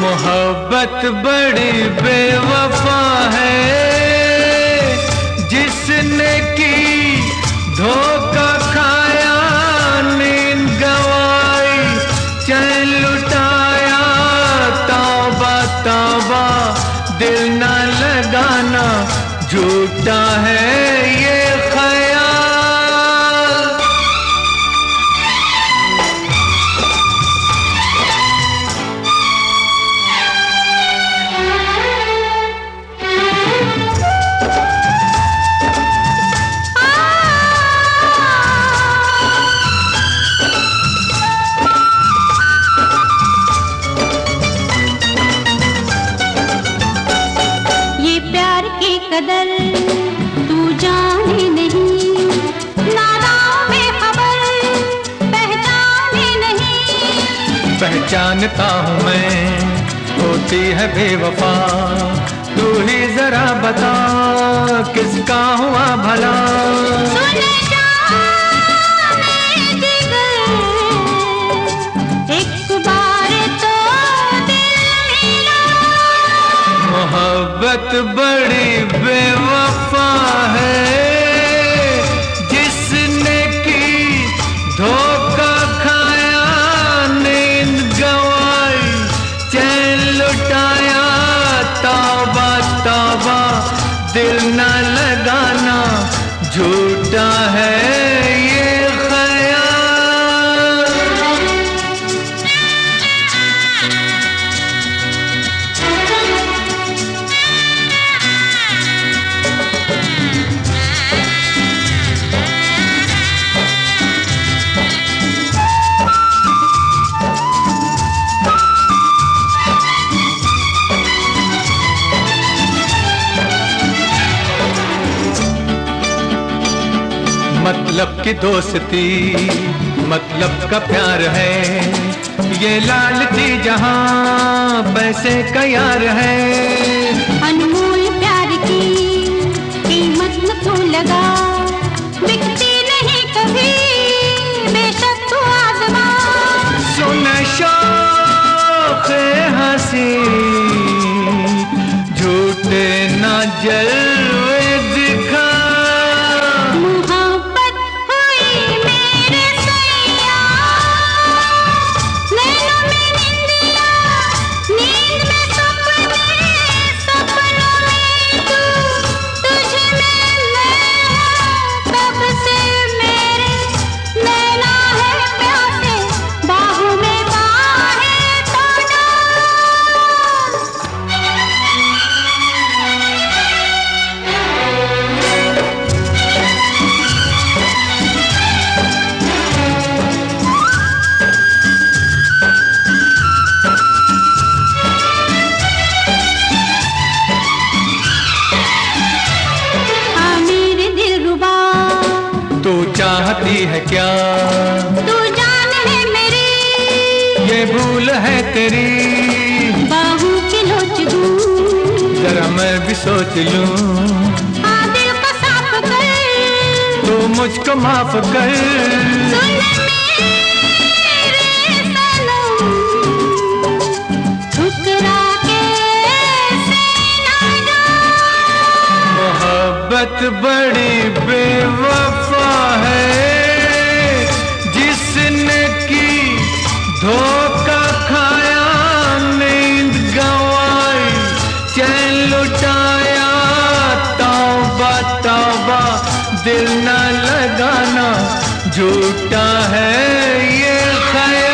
मोहब्बत बड़ी बेवफा है, जिसने की धोखा खाया, नींद गवाई, चैन लुटाया। तौबा तौबा दिल न लगाना, झूठा है ये ख्याल। कदर तू जाने नहीं, नादाओं में खबर पहचाने नहीं। पहचानता हूँ मैं, होती है बेवफा, तू ही जरा बता किसका हुआ भला। सुन जाने जिगर, एक बार तो दिल मिला। मोहब्बत बड़ी बेवफा है, जिसने की धोखा खाया, नींद गवाई, चैन लुटाया। तौबा तौबा दिल न लगाना, झूठा है ये ख्याल। मतलब की दोस्ती, मतलब का प्यार है, ये लालची जहां पैसे का यार है। अनमोल प्यार की कीमत न तू लगा, बिकती नहीं कभी बेशक तू आज़मा। सुन शौक़ हंसी, झूठे ना जलवे दिखा। चाहती है क्या तू जान है मेरी, ये भूल है तेरी। बाहों की लोच दूं, जरा मैं भी सोच लूं। हाँ दिल को साफ कर, तू मुझको माफ कर। सुन मेरे सनम, ठुकरा के से ना जा। मोहब्बत बड़ी बेवफा है, जिसने की धोखा खाया, नींद गवाई, चैन लुटाया। तौबा तौबा दिल न लगाना, झूठा है ये ख्याल।